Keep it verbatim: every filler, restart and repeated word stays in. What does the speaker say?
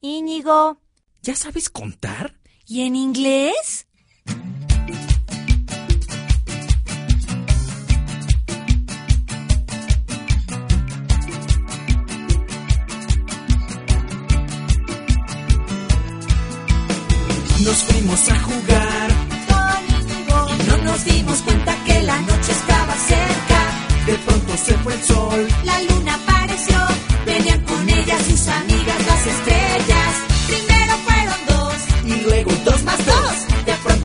Íñigo. ¿Ya sabes contar? ¿Y en inglés? Nos fuimos a jugar y no nos dimos cuenta que la noche estaba cerca. De pronto se fue el sol. La luna para